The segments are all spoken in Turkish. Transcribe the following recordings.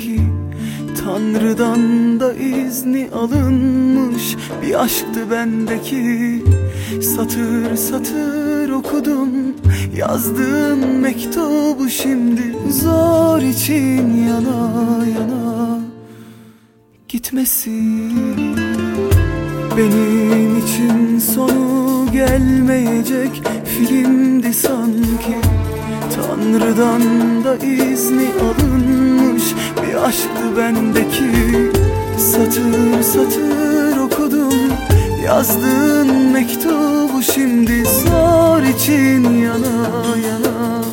sanki. Tanrı'dan da izni alınmış bir aşktı bendeki. Satır satır okudum yazdığın mektubu, şimdi zor için yana yana gitmesin. Benim için sonu gelmeyecek filmdi sanki. Tanrı'dan da izni alınmış bir aşktı bendeki. Satır satır okudum yazdığın mektubu, şimdi zor için yana yana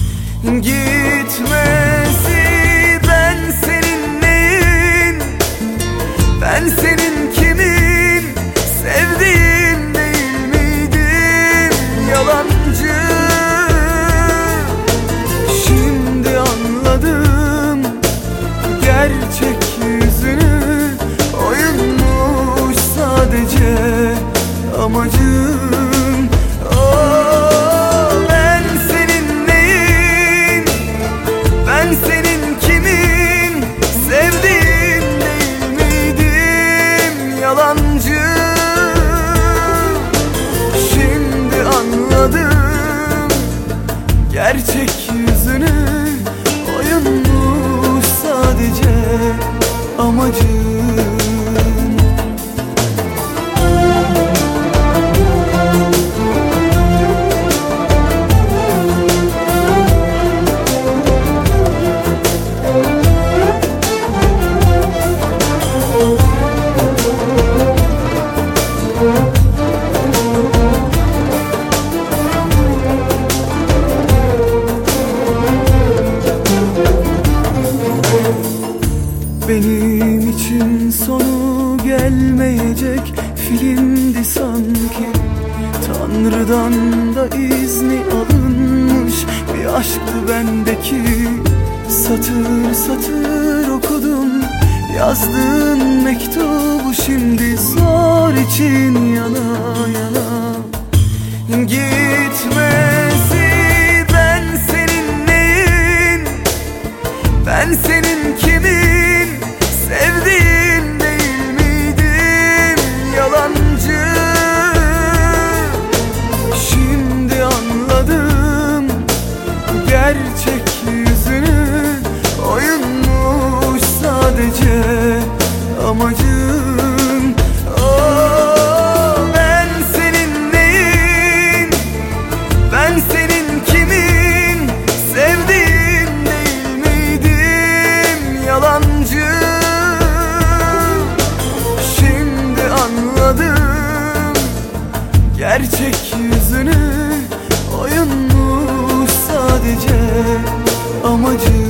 gitmesi. Ben senin neyin, ben senin kimin, sevdiğin değil miydim yalancı? Şimdi anladım gerçek yüzünü, oyunmuş sadece amacım. Oh, ben senin neyin, ben senin kimin, sevdiğin değil miydim yalancı? Şimdi anladım gerçek yüzünü, oyunmuş sadece amacım. Benim için sonu gelmeyecek filmdi sanki. Tanrı'dan da izni alınmış bir aşktı bendeki. Satır satır okudum yazdığın mektubu, şimdi zor için yana yana gitmesi. Ben senin neyin, ben senin kimin, sevdiğin değil miydim yalancı? Şimdi anladım gerçek yüzünü, oyunmuş sadece amacım. Oh, ben senin neyin, ben senin kimin, sevdiğin değil miydim yalancı? Şimdi anladım gerçek yüzünü, oyunmuş sadece amacım.